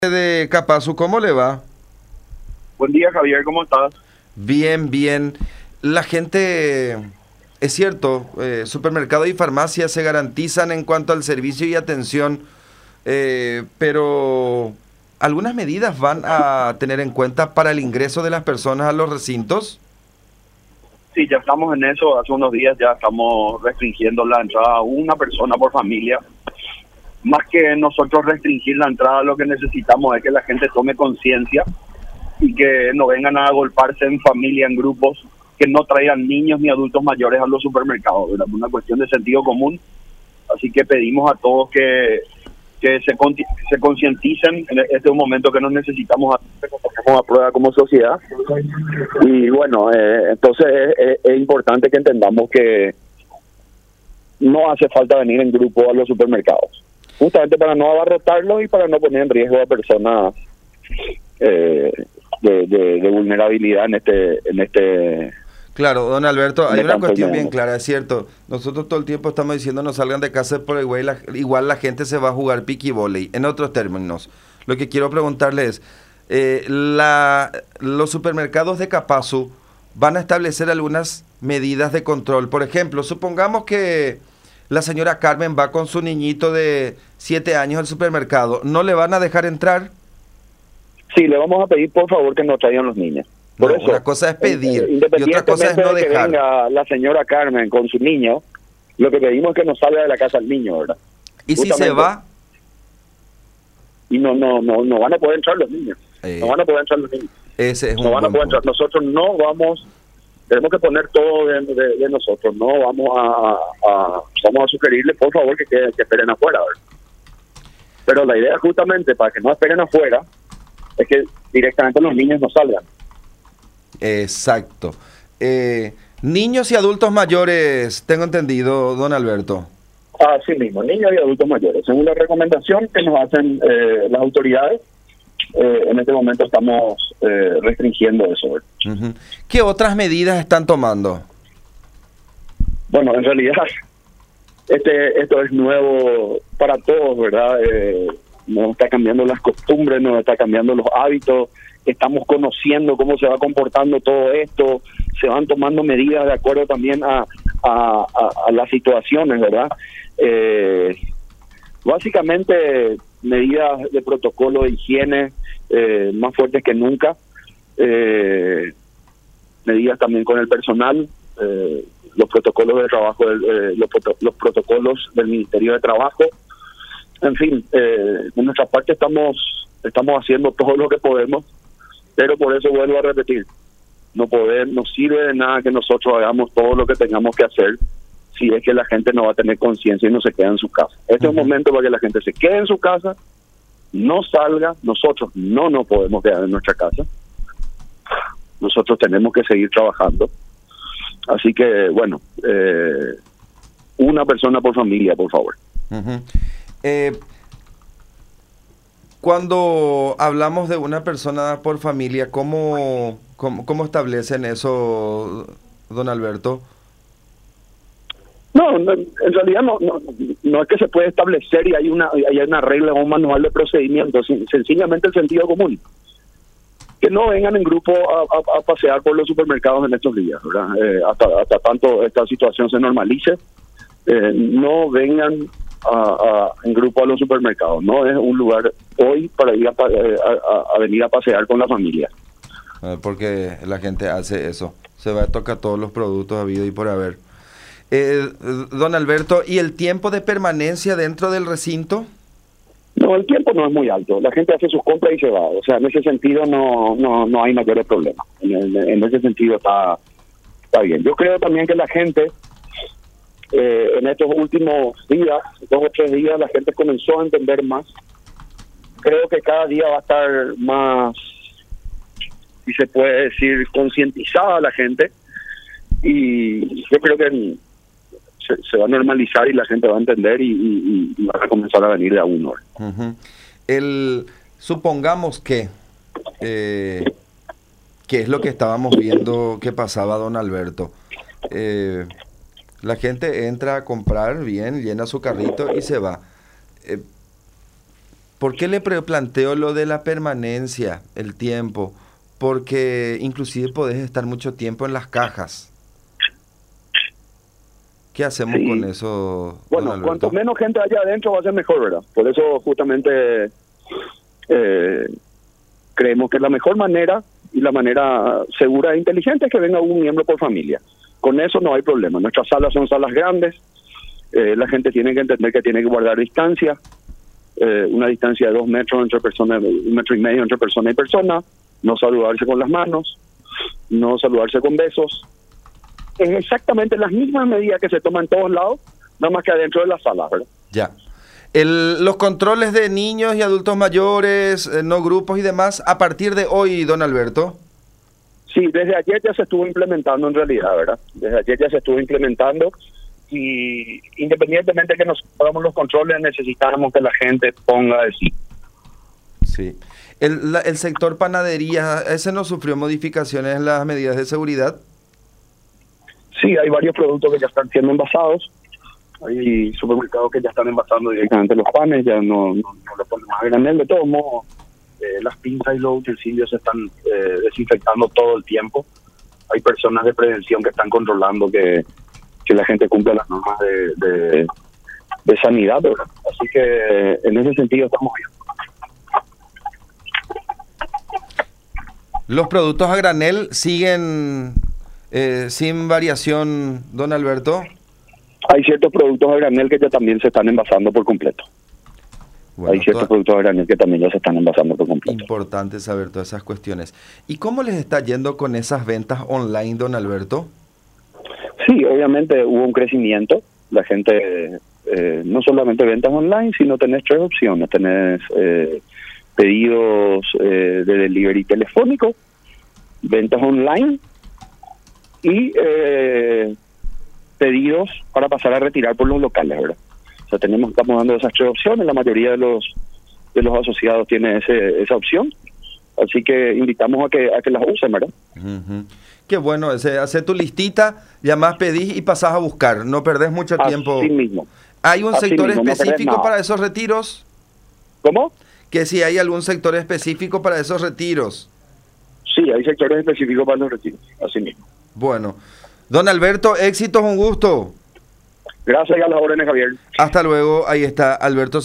De Capazu, ¿cómo le va? Buen día, Javier, ¿cómo estás? Bien, bien. La gente, es cierto, supermercados y farmacias se garantizan en cuanto al servicio y atención, pero ¿algunas medidas van a tener en cuenta para el ingreso de las personas a los recintos? Sí, ya estamos en eso. Hace unos días ya estamos restringiendo la entrada a una persona por familia. Más que nosotros restringir la entrada, lo que necesitamos es que la gente tome conciencia y que no vengan a agolparse en familia, en grupos, que no traigan niños ni adultos mayores a los supermercados, ¿verdad? Una cuestión de sentido común. Así que pedimos a todos que se concienticen. Este es un momento que nos necesitamos hacer, que ponemos a prueba como sociedad. Y bueno, entonces es importante que entendamos que no hace falta venir en grupo a los supermercados, justamente para no abarrotarlos y para no poner en riesgo a personas de vulnerabilidad en este. Claro, don Alberto, hay Me una canso cuestión ya. bien clara, es cierto. Nosotros todo el tiempo estamos diciendo no salgan de casa por igual la gente se va a jugar piqui voley. En otros términos, lo que quiero preguntarle es, los supermercados de Capazu van a establecer algunas medidas de control. Por ejemplo, supongamos que la señora Carmen va con su niñito de 7 años al supermercado, ¿no le van a dejar entrar? Sí, le vamos a pedir por favor que nos traigan los niños. Por No, eso, una cosa es pedir y otra cosa es independientemente no de que dejar. venga la señora Carmen con su niño, lo que pedimos es que no salga de la casa el niño, ¿verdad? Y si se Justamente. va, Y no van a poder entrar los niños. No van a poder entrar los niños. ese es un No van a buen poder entrar. punto. Nosotros no vamos, tenemos que poner todo de nosotros. No vamos vamos a sugerirles, por favor, que esperen afuera, ¿verdad? Pero la idea justamente para que no esperen afuera es que directamente los niños no salgan. Exacto. Niños y adultos mayores, tengo entendido, don Alberto. Así mismo, niños y adultos mayores. Según la recomendación que nos hacen las autoridades, en este momento estamos restringiendo eso, ¿verdad? Ujú. ¿Qué otras medidas están tomando? Bueno, en realidad esto es nuevo para todos, ¿verdad? Nos está cambiando las costumbres, nos está cambiando los hábitos, estamos conociendo cómo se va comportando todo esto, se van tomando medidas de acuerdo también a las situaciones, ¿verdad? Básicamente medidas de protocolo de higiene más fuertes que nunca, medidas también con el personal, los protocolos de trabajo, los protocolos del Ministerio de Trabajo. En fin, de nuestra parte estamos haciendo todo lo que podemos, pero por eso vuelvo a repetir, no sirve de nada que nosotros hagamos todo lo que tengamos que hacer si es que la gente no va a tener conciencia y no se queda en su casa. Este es un momento para que la gente se quede en su casa, no salga. Nosotros no nos podemos quedar en nuestra casa, nosotros tenemos que seguir trabajando. Así que, bueno, una persona por familia, por favor. Ujú. Cuando hablamos de una persona por familia, ¿cómo establecen eso, don Alberto? No, en realidad no es que se puede establecer y hay una regla o un manual de procedimientos, sencillamente el sentido común. Que no vengan en grupo a pasear por los supermercados en estos días, ¿verdad? Hasta tanto esta situación se normalice, no vengan en grupo a los supermercados. No es un lugar hoy para ir a venir a pasear con la familia. Porque la gente hace eso. Se va a tocar todos los productos habido y por haber. Don Alberto, ¿y el tiempo de permanencia dentro del recinto? No, el tiempo no es muy alto. La gente hace sus compras y se va. O sea, en ese sentido no hay mayores problemas. En ese sentido está bien. Yo creo también que la gente, en estos últimos días, 2 o 3 días, la gente comenzó a entender más. Creo que cada día va a estar más, si se puede decir, concientizada la gente. Y yo creo que se va a normalizar y la gente va a entender y va a comenzar a venir de a uno. Ujú. Supongamos que es lo que estábamos viendo que pasaba, don Alberto. La gente entra a comprar bien, llena su carrito y se va. ¿Por qué le planteo lo de la permanencia, el tiempo? Porque inclusive podés estar mucho tiempo en las cajas. ¿Qué hacemos con eso, don Bueno, Alberto? cuanto menos gente haya adentro va a ser mejor, ¿verdad? Por eso justamente creemos que la mejor manera y la manera segura e inteligente es que venga un miembro por familia. Con eso no hay problema. Nuestras salas son salas grandes, la gente tiene que entender que tiene que guardar distancia, una distancia de 2 metros entre personas, 1,5 metros entre persona y persona, no saludarse con las manos, no saludarse con besos. Es exactamente las mismas medidas que se toman en todos lados, nada más que adentro de las salas, ¿verdad? Ya. Los controles de niños y adultos mayores, no grupos y demás, a partir de hoy, don Alberto. Sí, desde ayer ya se estuvo implementando en realidad, ¿verdad? Desde ayer ya se estuvo implementando y independientemente de que nos hagamos los controles, necesitamos que la gente ponga de sí. Sí. El sector panadería, ¿ese no sufrió modificaciones en las medidas de seguridad? Sí, hay varios productos que ya están siendo envasados. Hay supermercados que ya están envasando directamente los panes, ya no le ponen más granel. De todos modos, las pinzas y los utensilios se están desinfectando todo el tiempo. Hay personas de prevención que están controlando que la gente cumpla las normas de sanidad, ¿verdad? Así que en ese sentido estamos bien. ¿Los productos a granel siguen sin variación, don Alberto? Hay ciertos productos a granel que ya también se están envasando por completo. Bueno, hay ciertos productos a granel que también ya se están envasando por completo. Importante saber todas esas cuestiones. ¿Y cómo les está yendo con esas ventas online, don Alberto? Sí, obviamente hubo un crecimiento. La gente, no solamente ventas online, sino tenés 3 opciones. Tenés pedidos de delivery telefónico, ventas online y pedidos para pasar a retirar por los locales, ¿verdad? O sea, estamos dando esas 3 opciones. La mayoría de los asociados tiene esa opción. Así que invitamos a que las usen, ¿verdad? Uh-huh. Qué bueno, hace tu listita, llamás, pedís y pasás a buscar. No perdés mucho tiempo. Así mismo. ¿Hay un sector mismo, específico no para esos retiros? ¿Cómo? Que si hay algún sector específico para esos retiros. Sí, hay sectores específicos para los retiros, así mismo. Bueno, don Alberto, éxitos, un gusto. Gracias a las órdenes, Javier. Hasta luego, ahí está Alberto.